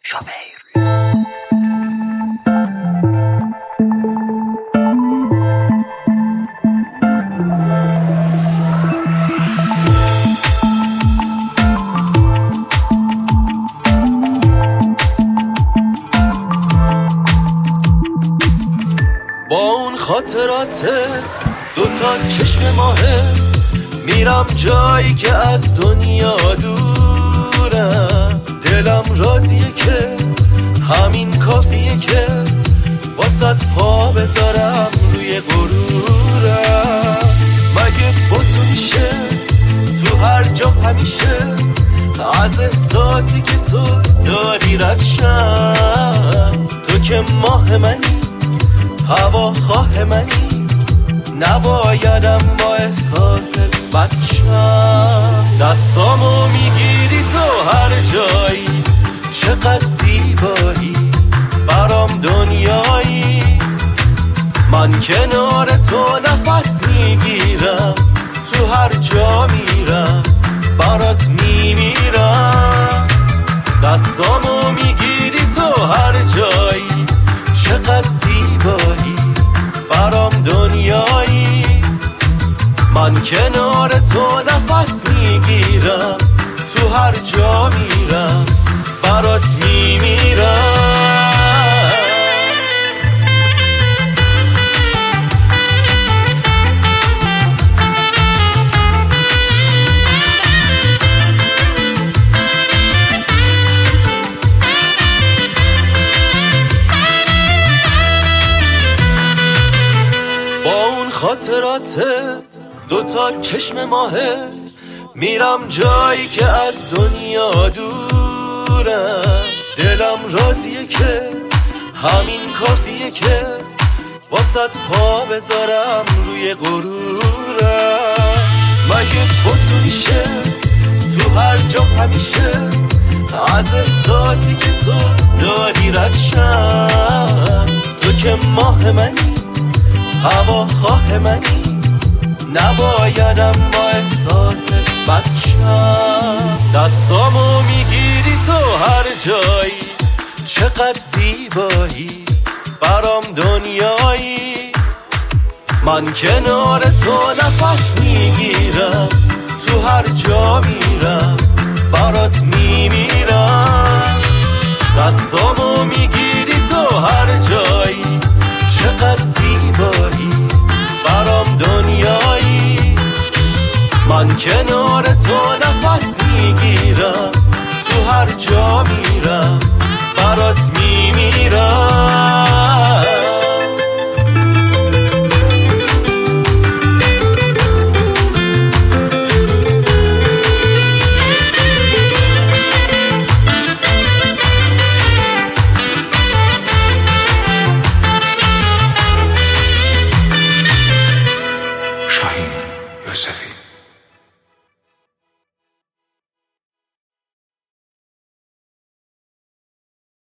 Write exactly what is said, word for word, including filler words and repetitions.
شوبیر. با اون خاطرات دوتا چشم ماهت میرم جایی که از دنیا دورم. دلم راضیه که همین کافیه که واسط پا بذارم روی غرورم. مگه با تو میشه تو هر جا همیشه از احساسی که تو داری ردشم. تو که ماه منی هوا خواه منی، نبایدم با احساست بچم. دستامو میگیری تو هر جایی، چقدر زیبایی برام دنیایی. من کنار تو نفس میگیرم، تو هر جا میرم برات میمیرم. دستامو میگیری تو هر جایی، چقدر زیبایی برام دنیایی. من کنار تو نفس میگیرم، تو هر جا میرم برات میمیرم. خاطراتت دوتا چشم ماهت میرم جایی که از دنیا دورم. دلم راضیه که همین کافیه که واسط پا بذارم روی غرورم. مگه با تو میشه تو هر جا همیشه از احساسی که تو داری ردشم. تو که ماه منی هوا خواه منی، نبایدم با احساس بچم. دستامو میگیری تو هر جایی، چقدر زیبایی برام دنیایی. من کنار تو نفس میگیرم، تو هر جا میرم برات میمیرم. دستامو میگیری تو هر جایی، چقدر زیبایی برام دنیایی. من کنار تو نفس میگیرم، تو هر جا میرم